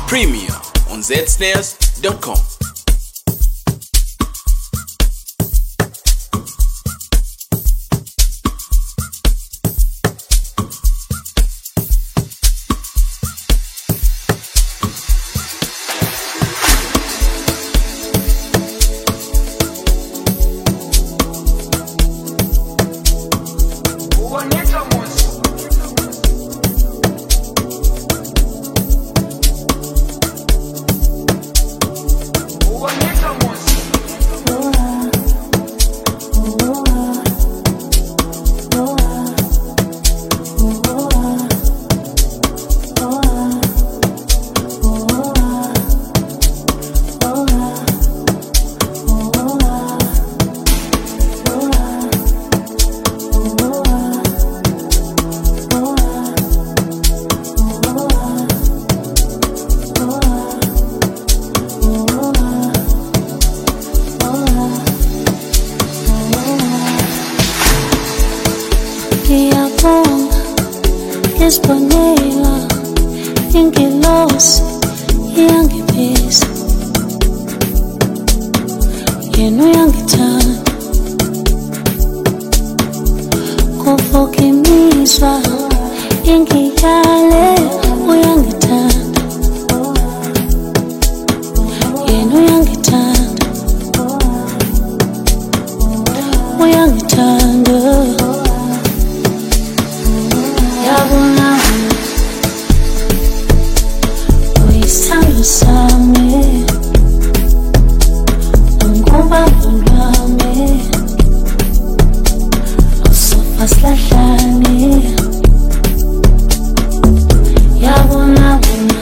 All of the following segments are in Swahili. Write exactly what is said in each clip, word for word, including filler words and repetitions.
Premier on z snares dot com. Espanela, ingelosi, iyangibisa, yena uyangithanda, kuvuka imizwa, ingiyale, uyangithanda, yena uyangithanda, uyangithanda. Yabona uyisithando sami, ungubambo lwami, awusofa silahlane. Yabona wena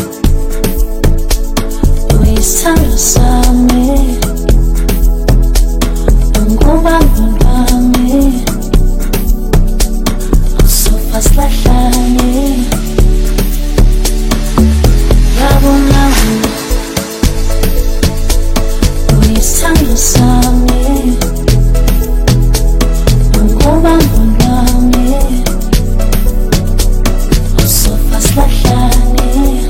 uyisithando sami, ungubambo lwami, Aslahlane. Yabona wena uyisithando sami, ungubambo lwami, awusofa silahlane.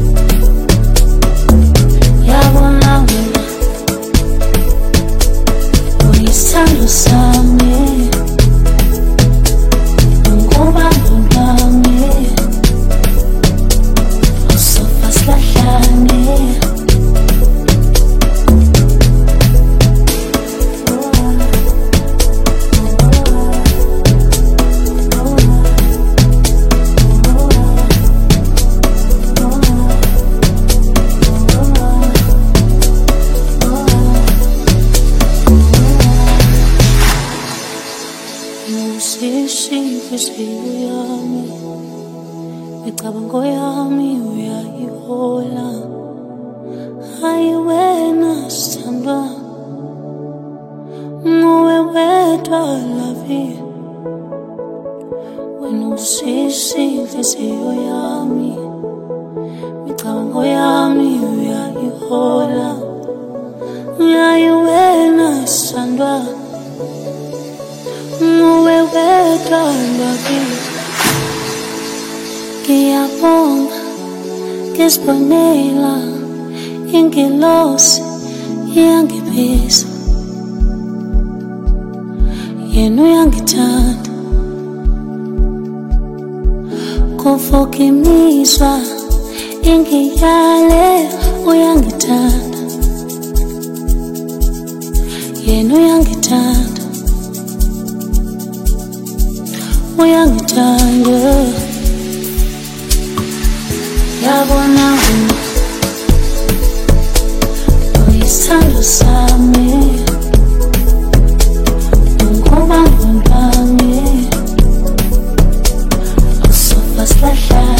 Yabona wena uyisithando sami, inhliziyo yami, micabango yami uyayihola, hayi wena sithandwa, nguwe wedwa lavi, wena usisi inhliziyo yami, micabango yami uyayihola, hayi wena sithandwa, nguwe wedwa lavi. Ngiyabonga ngesibonela, ingelosi iyangibisa, yena uyangithanda, kuvuka imizwa, ingiyale, uyangithanda, yena uyangithanda, uyangithanda. Yabona wena uyisithando sami, ungubambo lwami, awusofa silahlane.